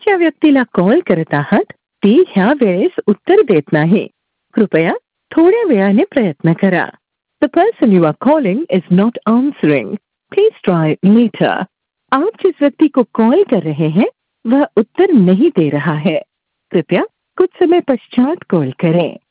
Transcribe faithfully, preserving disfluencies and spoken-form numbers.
ज्या व्यक्तीला कॉल करत आहात ती ह्या वेळेस उत्तर देत नाही. कृपया थोड्या वेळाने प्रयत्न करा. The person you are calling is not answering. Please try later. आप जिस व्यक्ति को कॉल कर रहे हैं वह उत्तर नहीं दे रहा है. कृपया कुछ समय पश्चात कॉल करें.